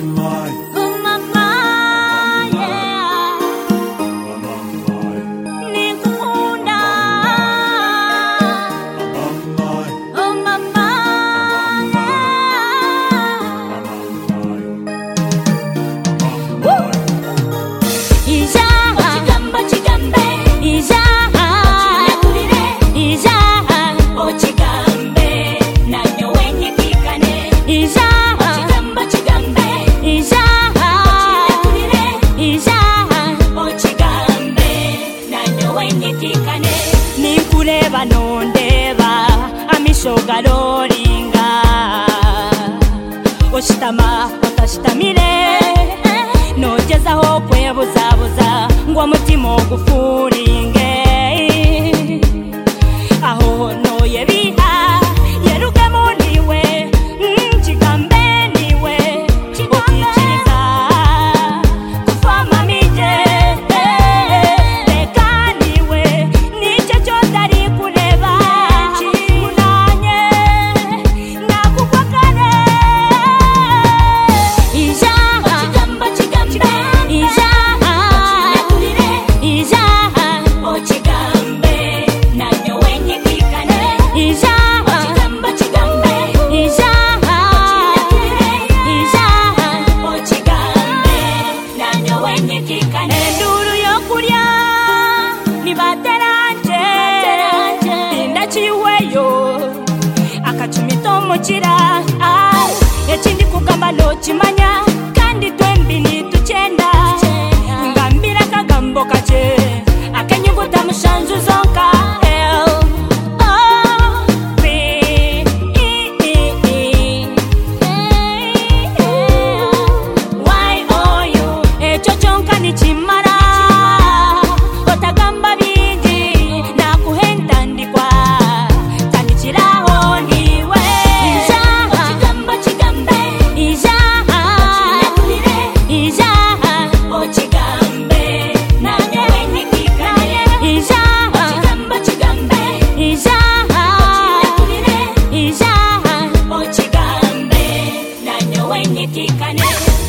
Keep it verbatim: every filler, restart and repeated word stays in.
Nikureba nondeba amisho garoringa oshitama otashitamire nogezaho kwebuzabuza ngo umutima ogufuringe aho noye biha yerugemo niwe nchigambe niwe okikiriza kufama mije enduru yokurya nibateranje indachiweyo akachumito mukira ekindi kugamba nokimanya kandi twembi nituchenda ngambira kagambo kache akenyuguta mushanju zonka nichimara otagamba bingi nakuhenda ndikwa tandichiraho niwe ijaha chigamba chigambe ijaha chinakulire ijaha ochigambe nanye wenyikikane ijaha chigamba chigambe ijaha chinakulire ijaha ochigambe nanye wenyikikane